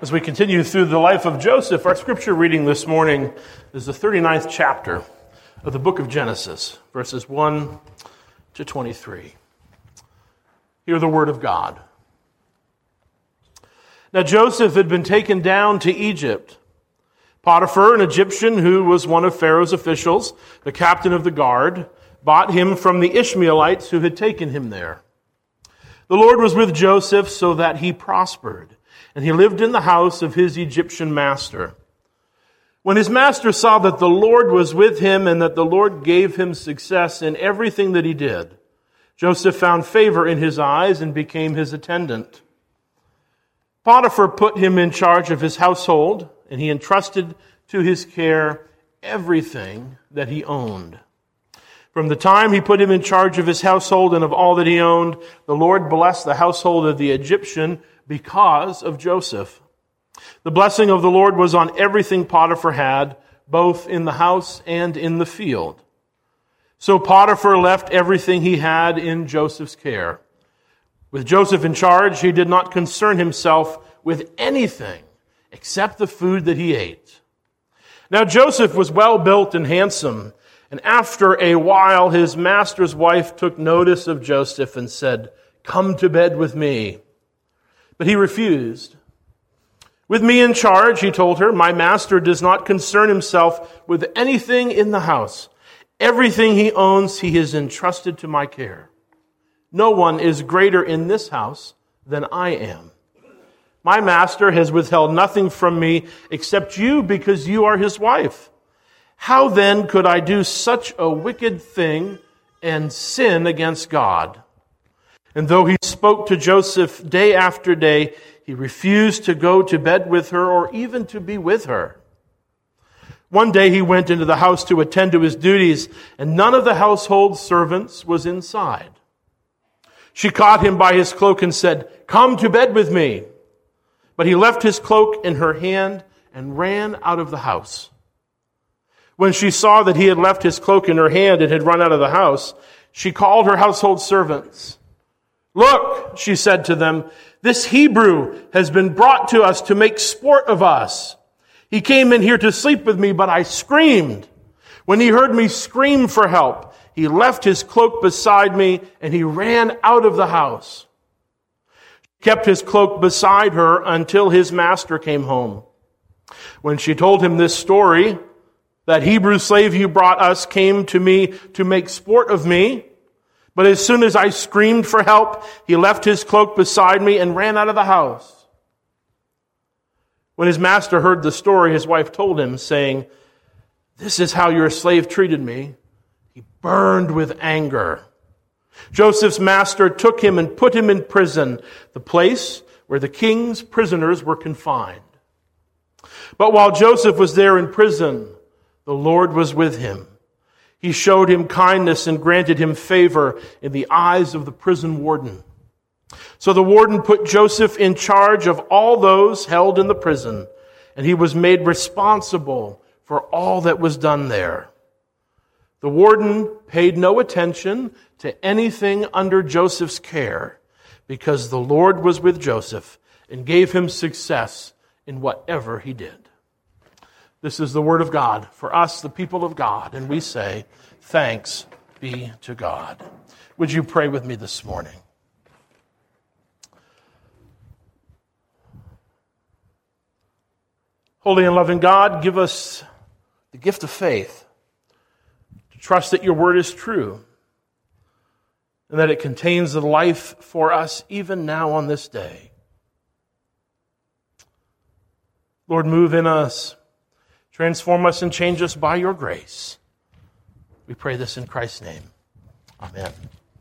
As we continue through the life of Joseph, our scripture reading this morning is the 39th chapter of the book of Genesis, verses 1 to 23. Hear the word of God. Now Joseph had been taken down to Egypt. Potiphar, an Egyptian who was one of Pharaoh's officials, the captain of the guard, bought him from the Ishmaelites who had taken him there. The Lord was with Joseph so that he prospered, and he lived in the house of his Egyptian master. When his master saw that the Lord was with him and that the Lord gave him success in everything that he did, Joseph found favor in his eyes and became his attendant. Potiphar put him in charge of his household, and he entrusted to his care everything that he owned. From the time he put him in charge of his household and of all that he owned, the Lord blessed the household of the Egyptian because of Joseph. The blessing of the Lord was on everything Potiphar had, both in the house and in the field. So Potiphar left everything he had in Joseph's care. With Joseph in charge, he did not concern himself with anything except the food that he ate. Now Joseph was well built and handsome, and after a while his master's wife took notice of Joseph and said, "Come to bed with me." But he refused. "With me in charge," he told her, "my master does not concern himself with anything in the house. Everything he owns he has entrusted to my care. No one is greater in this house than I am. My master has withheld nothing from me except you because you are his wife. How then could I do such a wicked thing and sin against God?" And though he spoke to Joseph day after day, he refused to go to bed with her or even to be with her. One day he went into the house to attend to his duties, and none of the household servants was inside. She caught him by his cloak and said, "Come to bed with me." But he left his cloak in her hand and ran out of the house. When she saw that he had left his cloak in her hand and had run out of the house, she called her household servants. "Look," she said to them, "this Hebrew has been brought to us to make sport of us. He came in here to sleep with me, but I screamed. When he heard me scream for help, he left his cloak beside me and he ran out of the house." She kept his cloak beside her until his master came home. When she told him this story, "That Hebrew slave you brought us came to me to make sport of me, but as soon as I screamed for help, he left his cloak beside me and ran out of the house." When his master heard the story, his wife told him, saying, "This is how your slave treated me." He burned with anger. Joseph's master took him and put him in prison, the place where the king's prisoners were confined. But while Joseph was there in prison, the Lord was with him. He showed him kindness and granted him favor in the eyes of the prison warden. So the warden put Joseph in charge of all those held in the prison, and he was made responsible for all that was done there. The warden paid no attention to anything under Joseph's care because the Lord was with Joseph and gave him success in whatever he did. This is the word of God for us, the people of God, and we say, thanks be to God. Would you pray with me this morning? Holy and loving God, give us the gift of faith to trust that your word is true and that it contains the life for us even now on this day. Lord, move in us. Transform us and change us by your grace. We pray this in Christ's name. Amen.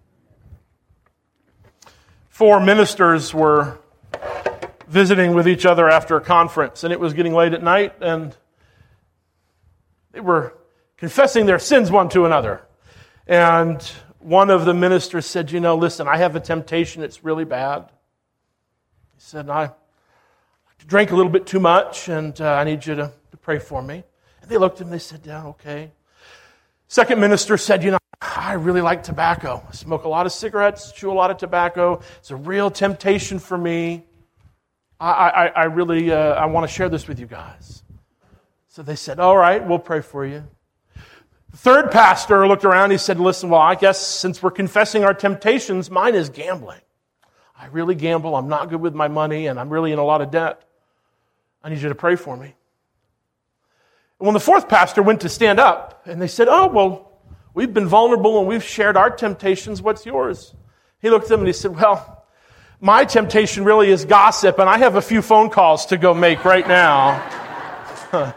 4 ministers were visiting with each other after a conference, and it was getting late at night, and they were confessing their sins one to another. And one of the ministers said, listen, I have a temptation. It's really bad. He said, I drank a little bit too much, and I need you to pray for me. And they looked at him, they said, yeah, okay. Second minister said, I really like tobacco. I smoke a lot of cigarettes, chew a lot of tobacco. It's a real temptation for me. I really want to share this with you guys. So they said, all right, we'll pray for you. The third pastor looked around. He said, listen, well, I guess since we're confessing our temptations, mine is gambling. I really gamble. I'm not good with my money, and I'm really in a lot of debt. I need you to pray for me. And when the fourth pastor went to stand up, and they said, oh, well, we've been vulnerable and we've shared our temptations. What's yours? He looked at them and he said, well, my temptation really is gossip, and I have a few phone calls to go make right now.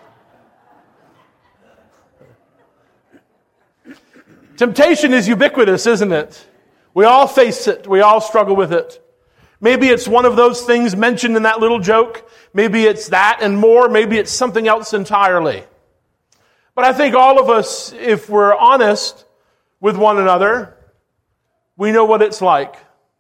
Temptation is ubiquitous, isn't it? We all face it. We all struggle with it. Maybe it's one of those things mentioned in that little joke. Maybe it's that and more. Maybe it's something else entirely. But I think all of us, if we're honest with one another, we know what it's like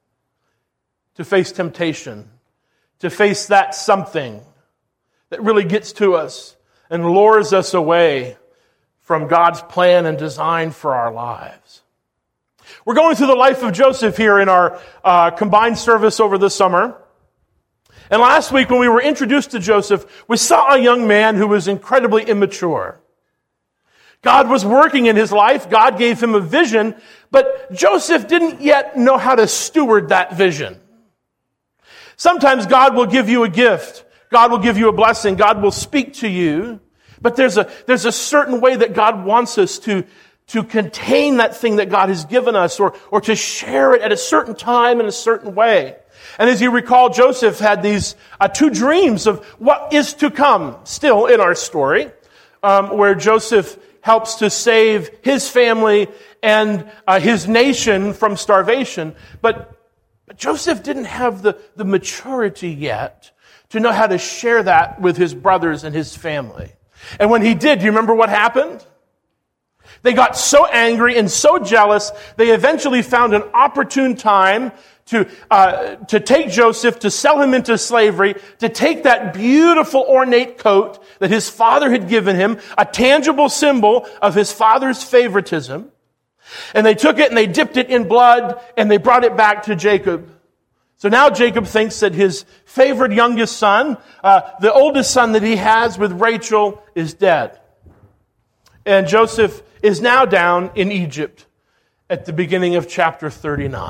to face temptation, to face that something that really gets to us and lures us away from God's plan and design for our lives. We're going through the life of Joseph here in our combined service over the summer. And last week when we were introduced to Joseph, we saw a young man who was incredibly immature. God was working in his life. God gave him a vision, but Joseph didn't yet know how to steward that vision. Sometimes God will give you a gift. God will give you a blessing. God will speak to you. But there's a certain way that God wants us to contain that thing that God has given us or to share it at a certain time in a certain way. And as you recall, Joseph had these two dreams of what is to come still in our story, where Joseph helps to save his family and his nation from starvation. But Joseph didn't have the maturity yet to know how to share that with his brothers and his family. And when he did, do you remember what happened? They got so angry and so jealous, they eventually found an opportune time to take Joseph, to sell him into slavery, to take that beautiful ornate coat that his father had given him, a tangible symbol of his father's favoritism. And they took it and they dipped it in blood and they brought it back to Jacob. So now Jacob thinks that his favorite youngest son, the oldest son that he has with Rachel, is dead. And Joseph is now down in Egypt at the beginning of chapter 39.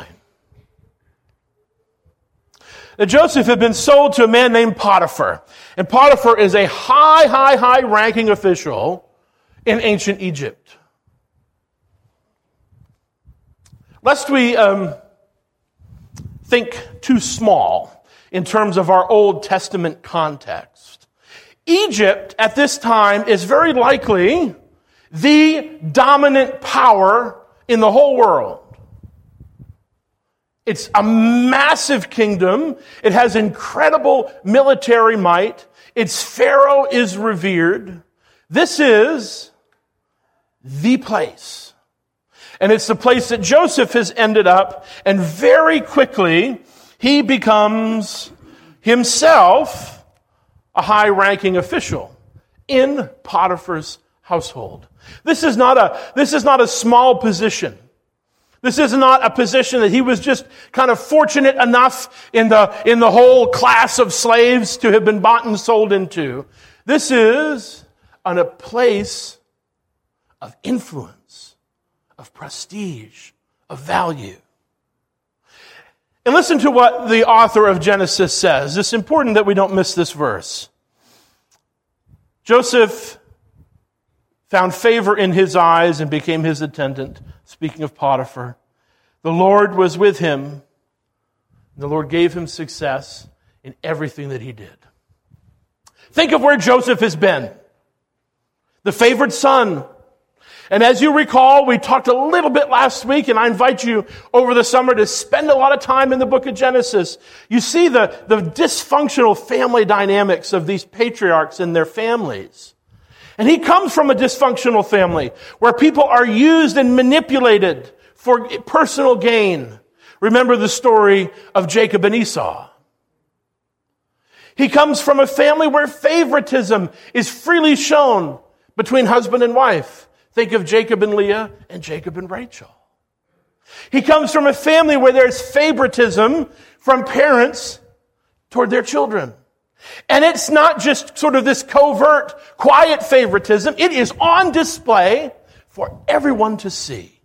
Now, Joseph had been sold to a man named Potiphar. And Potiphar is a high-ranking official in ancient Egypt. Lest we think too small in terms of our Old Testament context, Egypt at this time is very likely the dominant power in the whole world. It's a massive kingdom. It has incredible military might. Its pharaoh is revered. This is the place. And it's the place that Joseph has ended up, and very quickly he becomes himself a high-ranking official in Potiphar's household. This is not a small position. This is not a position that he was just kind of fortunate enough in the whole class of slaves to have been bought and sold into. This is a place of influence, of prestige, of value. And listen to what the author of Genesis says. It's important that we don't miss this verse. Joseph found favor in his eyes and became his attendant. Speaking of Potiphar, the Lord was with him. And the Lord gave him success in everything that he did. Think of where Joseph has been. The favored son. And as you recall, we talked a little bit last week, and I invite you over the summer to spend a lot of time in the book of Genesis. You see the dysfunctional family dynamics of these patriarchs and their families. And he comes from a dysfunctional family where people are used and manipulated for personal gain. Remember the story of Jacob and Esau. He comes from a family where favoritism is freely shown between husband and wife. Think of Jacob and Leah and Jacob and Rachel. He comes from a family where there's favoritism from parents toward their children. And it's not just sort of this covert, quiet favoritism. It is on display for everyone to see.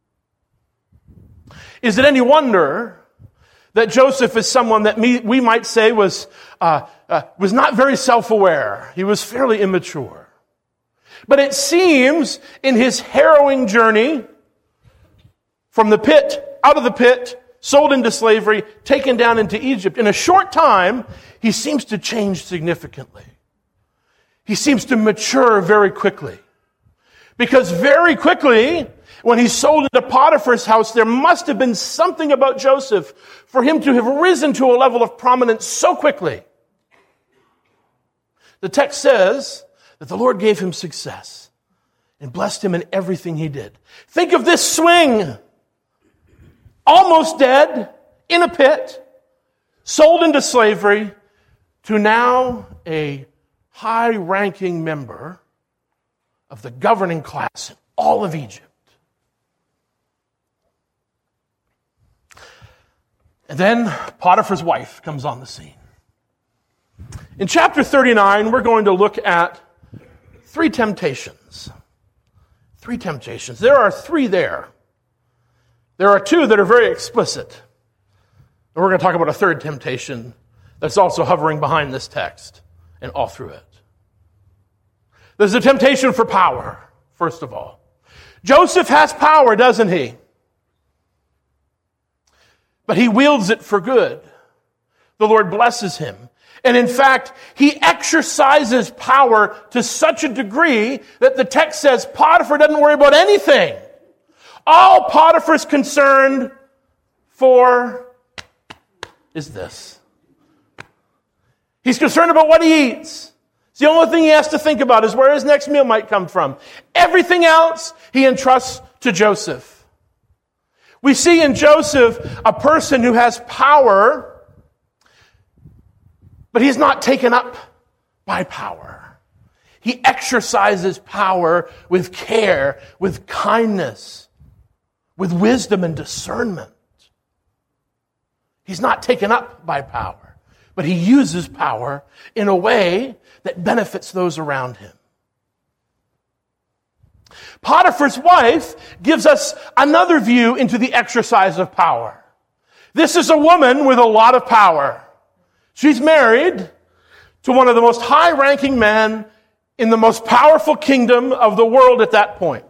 Is it any wonder that Joseph is someone that we might say was not very self-aware? He was fairly immature. But it seems in his harrowing journey from the pit, out of the pit, sold into slavery, taken down into Egypt, in a short time, he seems to change significantly. He seems to mature very quickly. Because very quickly, when he's sold into Potiphar's house, there must have been something about Joseph for him to have risen to a level of prominence so quickly. The text says that the Lord gave him success and blessed him in everything he did. Think of this swing. Almost dead, in a pit, sold into slavery, to now a high-ranking member of the governing class in all of Egypt. And then Potiphar's wife comes on the scene. In chapter 39, we're going to look at three temptations. Three temptations. There are three there. There are two that are very explicit. And we're going to talk about a third temptation that's also hovering behind this text and all through it. There's a temptation for power, first of all. Joseph has power, doesn't he? But he wields it for good. The Lord blesses him. And in fact, he exercises power to such a degree that the text says Potiphar doesn't worry about anything. All Potiphar's concerned for is this. He's concerned about what he eats. It's the only thing he has to think about is where his next meal might come from. Everything else he entrusts to Joseph. We see in Joseph a person who has power, but he's not taken up by power. He exercises power with care, with kindness, with wisdom and discernment. He's not taken up by power, but he uses power in a way that benefits those around him. Potiphar's wife gives us another view into the exercise of power. This is a woman with a lot of power. She's married to one of the most high-ranking men in the most powerful kingdom of the world at that point.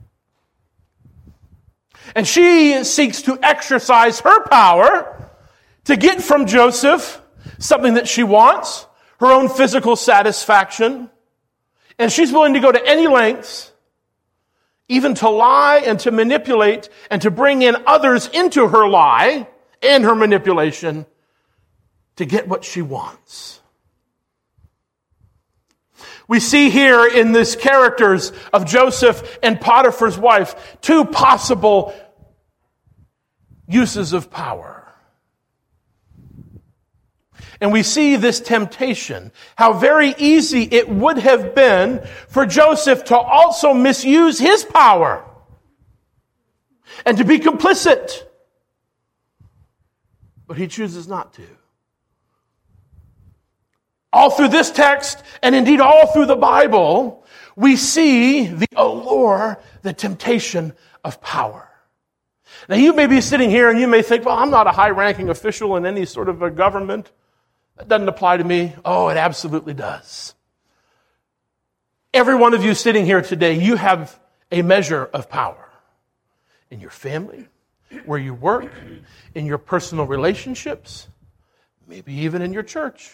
And she seeks to exercise her power to get from Joseph something that she wants, her own physical satisfaction. And she's willing to go to any lengths, even to lie and to manipulate and to bring in others into her lie and her manipulation to get what she wants. We see here in these characters of Joseph and Potiphar's wife two possible uses of power. And we see this temptation, how very easy it would have been for Joseph to also misuse his power and to be complicit. But he chooses not to. All through this text, and indeed all through the Bible, we see the allure, the temptation of power. Now you may be sitting here and you may think, well, I'm not a high-ranking official in any sort of a government. That doesn't apply to me. Oh, it absolutely does. Every one of you sitting here today, you have a measure of power in your family, where you work, in your personal relationships, maybe even in your church.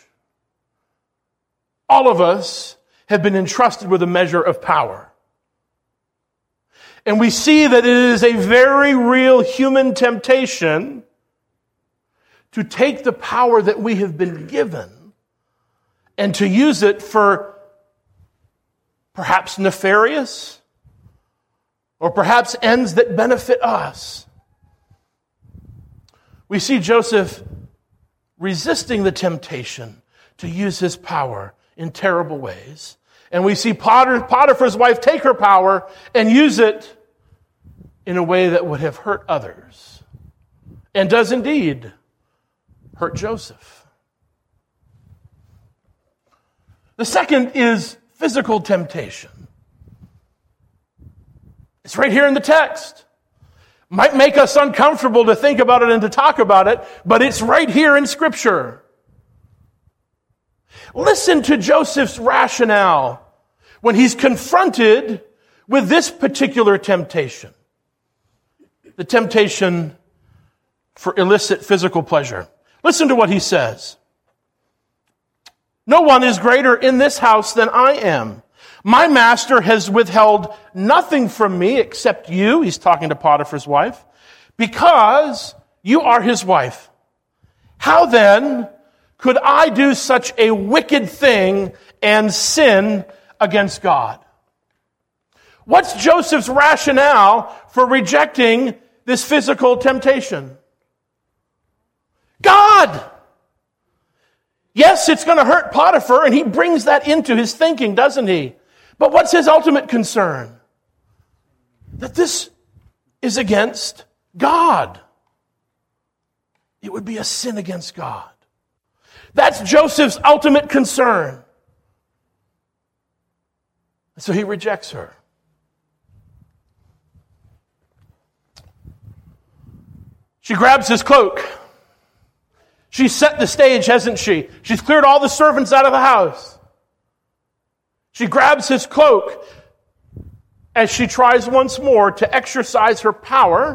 All of us have been entrusted with a measure of power. And we see that it is a very real human temptation to take the power that we have been given and to use it for perhaps nefarious or perhaps ends that benefit us. We see Joseph resisting the temptation to use his power in terrible ways. And we see Potiphar's wife take her power and use it in a way that would have hurt others. And does indeed hurt Joseph. The second is physical temptation. It's right here in the text. Might make us uncomfortable to think about it and to talk about it, but it's right here in Scripture. Listen to Joseph's rationale when he's confronted with this particular temptation. The temptation for illicit physical pleasure. Listen to what he says. No one is greater in this house than I am. My master has withheld nothing from me except you, he's talking to Potiphar's wife, because you are his wife. How then could I do such a wicked thing and sin against God? What's Joseph's rationale for rejecting this physical temptation? God! Yes, it's going to hurt Potiphar, and he brings that into his thinking, doesn't he? But what's his ultimate concern? That this is against God. It would be a sin against God. That's Joseph's ultimate concern. So he rejects her. She grabs his cloak. She's set the stage, hasn't she? She's cleared all the servants out of the house. She grabs his cloak as she tries once more to exercise her power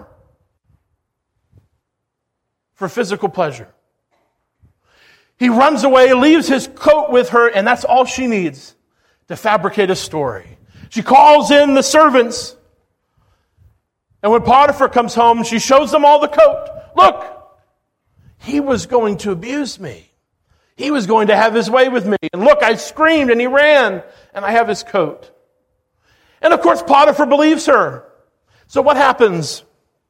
for physical pleasure. He runs away, leaves his coat with her, and that's all she needs to fabricate a story. She calls in the servants, and when Potiphar comes home, she shows them all the coat. Look! He was going to abuse me. He was going to have his way with me. And look, I screamed and he ran, and I have his coat. And of course, Potiphar believes her. So what happens?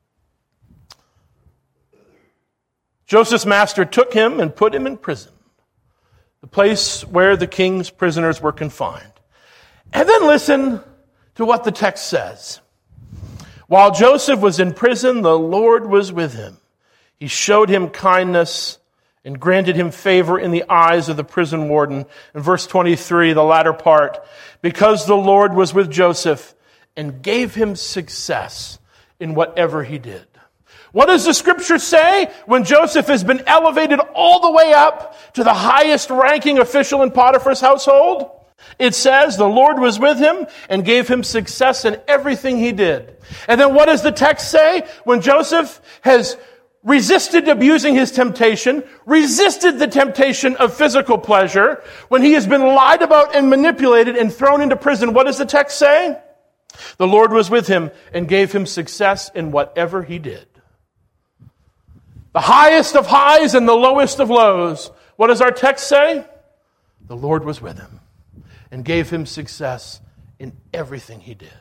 Joseph's master took him and put him in prison, the place where the king's prisoners were confined. And then listen to what the text says. While Joseph was in prison, the Lord was with him. He showed him kindness and granted him favor in the eyes of the prison warden. In verse 23, the latter part, because the Lord was with Joseph and gave him success in whatever he did. What does the scripture say when Joseph has been elevated all the way up to the highest ranking official in Potiphar's household? It says the Lord was with him and gave him success in everything he did. And then what does the text say when Joseph has resisted abusing his temptation, resisted the temptation of physical pleasure, when he has been lied about and manipulated and thrown into prison? What does the text say? The Lord was with him and gave him success in whatever he did. The highest of highs and the lowest of lows. What does our text say? The Lord was with him and gave him success in everything he did.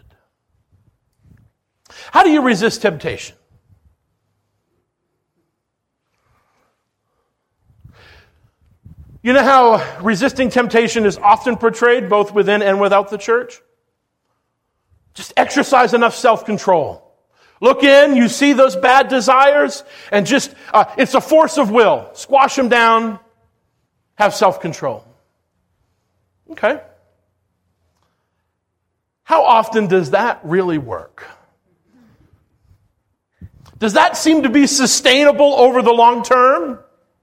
How do you resist temptation? You know how resisting temptation is often portrayed both within and without the church? Just exercise enough self-control. Look in, you see those bad desires, and just, it's a force of will. Squash them down, have self-control. Okay. How often does that really work? Does that seem to be sustainable over the long term?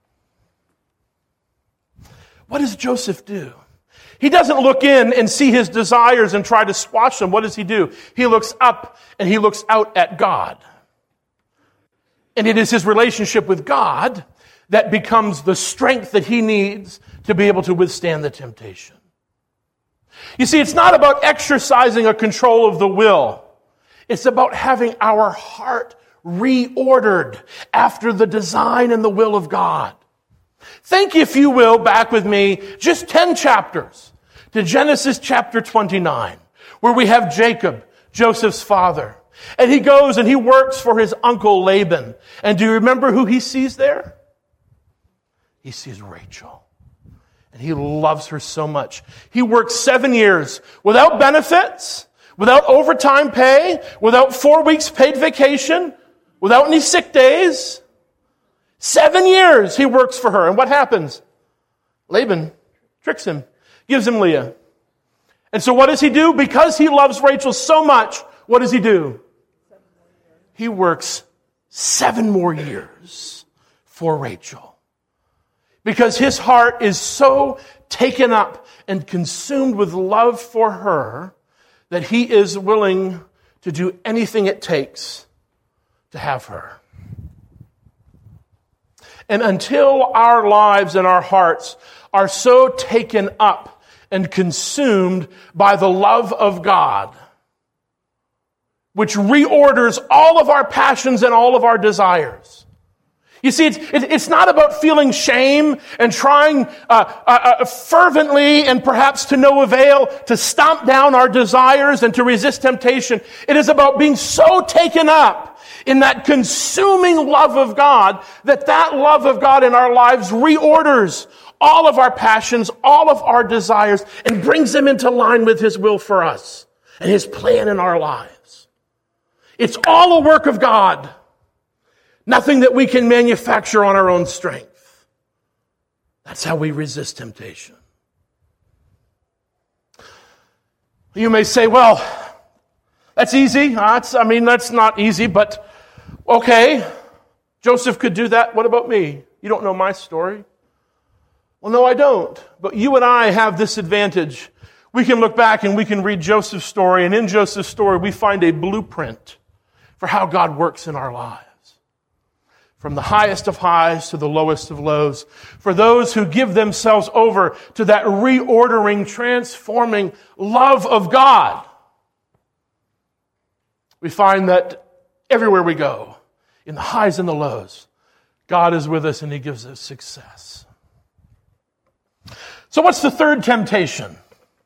What does Joseph do? He doesn't look in and see his desires and try to squash them. What does he do? He looks up and he looks out at God. And it is his relationship with God that becomes the strength that he needs to be able to withstand the temptation. You see, it's not about exercising a control of the will. It's about having our heart reordered after the design and the will of God. Think, if you will, back with me just 10 chapters to Genesis chapter 29, where we have Jacob, Joseph's father. And he goes and he works for his uncle Laban. And do you remember who he sees there? He sees Rachel. And he loves her so much. He works 7 years without benefits, without overtime pay, without 4 weeks paid vacation, without any sick days. 7 years he works for her. And what happens? Laban tricks him, gives him Leah. And so what does he do? Because he loves Rachel so much, what does he do? He works 7 more years for Rachel. Because his heart is so taken up and consumed with love for her that he is willing to do anything it takes to have her. And until our lives and our hearts are so taken up and consumed by the love of God, which reorders all of our passions and all of our desires. You see, it's not about feeling shame and trying fervently and perhaps to no avail to stomp down our desires and to resist temptation. It is about being so taken up in that consuming love of God that love of God in our lives reorders all of our passions, all of our desires, and brings them into line with His will for us and His plan in our lives. It's all a work of God. Nothing that we can manufacture on our own strength. That's how we resist temptation. You may say, well, that's easy. That's not easy, but okay. Joseph could do that. What about me? You don't know my story. Well, no, I don't. But you and I have this advantage. We can look back and we can read Joseph's story, and in Joseph's story we find a blueprint for how God works in our lives. From the highest of highs to the lowest of lows. For those who give themselves over to that reordering, transforming love of God. We find that everywhere we go, in the highs and the lows, God is with us and He gives us success. So what's the third temptation?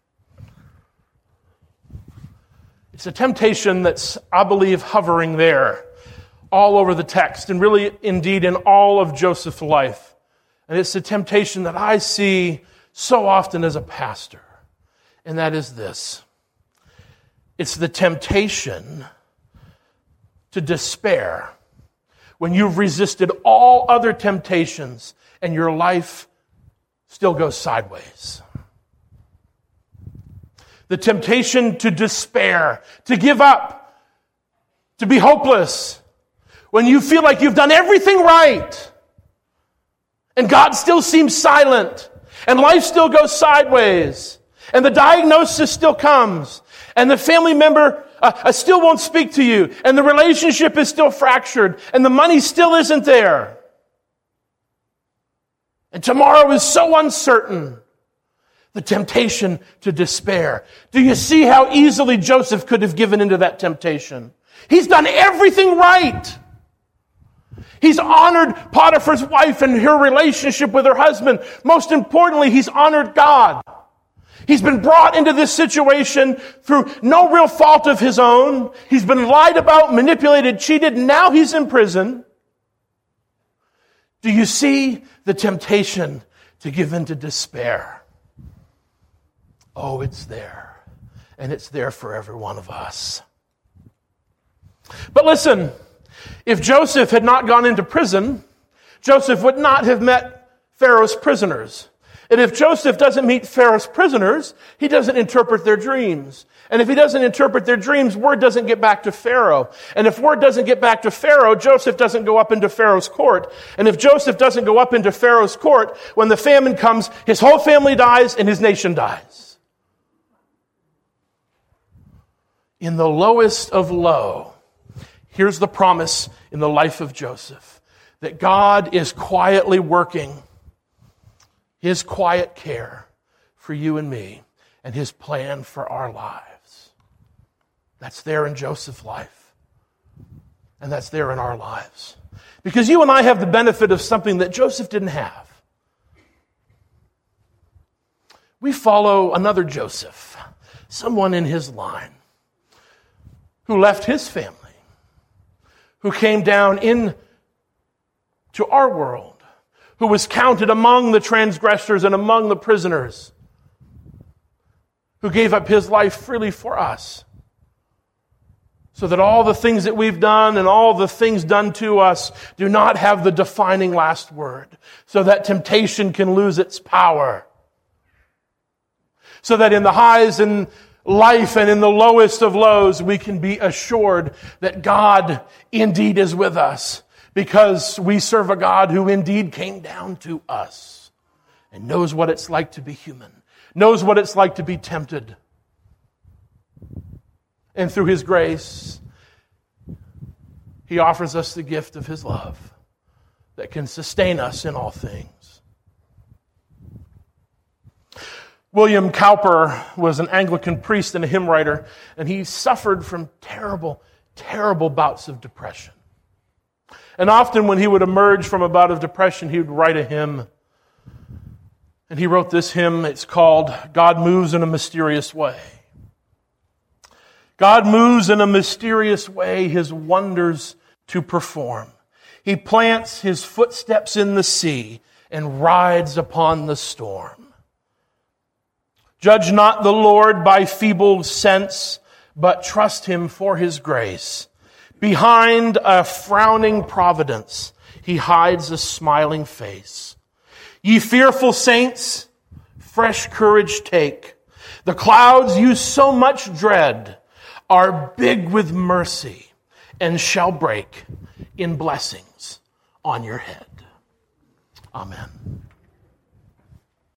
It's a temptation that's, I believe, hovering there all over the text, and really, indeed, in all of Joseph's life. And it's a temptation that I see so often as a pastor, and that is this. It's the temptation to despair when you've resisted all other temptations and your life still goes sideways. The temptation to despair, to give up, to be hopeless, when you feel like you've done everything right, and God still seems silent, and life still goes sideways, and the diagnosis still comes, and the family member still won't speak to you, and the relationship is still fractured, and the money still isn't there. And tomorrow is so uncertain. The temptation to despair. Do you see how easily Joseph could have given into that temptation? He's done everything right. He's honored Potiphar's wife and her relationship with her husband. Most importantly, he's honored God. He's been brought into this situation through no real fault of his own. He's been lied about, manipulated, cheated, and now he's in prison. Do you see the temptation to give in to despair? Oh, it's there. And it's there for every one of us. But listen, if Joseph had not gone into prison, Joseph would not have met Pharaoh's prisoners. And if Joseph doesn't meet Pharaoh's prisoners, he doesn't interpret their dreams. And if he doesn't interpret their dreams, word doesn't get back to Pharaoh. And if word doesn't get back to Pharaoh, Joseph doesn't go up into Pharaoh's court. And if Joseph doesn't go up into Pharaoh's court, when the famine comes, his whole family dies and his nation dies. In the lowest of low, here's the promise in the life of Joseph, that God is quietly working His quiet care for you and me and His plan for our lives. That's there in Joseph's life. And that's there in our lives. Because you and I have the benefit of something that Joseph didn't have. We follow another Joseph, someone in his line, who left his family, who came down into our world, who was counted among the transgressors and among the prisoners, who gave up his life freely for us, so that all the things that we've done and all the things done to us do not have the defining last word, so that temptation can lose its power. so that in the highs in life and in the lowest of lows, we can be assured that God indeed is with us, because we serve a God who indeed came down to us and knows what it's like to be human, knows what it's like to be tempted. And through His grace, He offers us the gift of His love that can sustain us in all things. William Cowper was an Anglican priest and a hymn writer, and he suffered from terrible, terrible bouts of depression. And often when he would emerge from a bout of depression, he would write a hymn. And he wrote this hymn. It's called "God Moves in a Mysterious Way." God moves in a mysterious way His wonders to perform. He plants His footsteps in the sea and rides upon the storm. Judge not the Lord by feeble sense, but trust Him for His grace. Behind a frowning providence, He hides a smiling face. Ye fearful saints, fresh courage take. The clouds you so much dread are big with mercy and shall break in blessings on your head. Amen.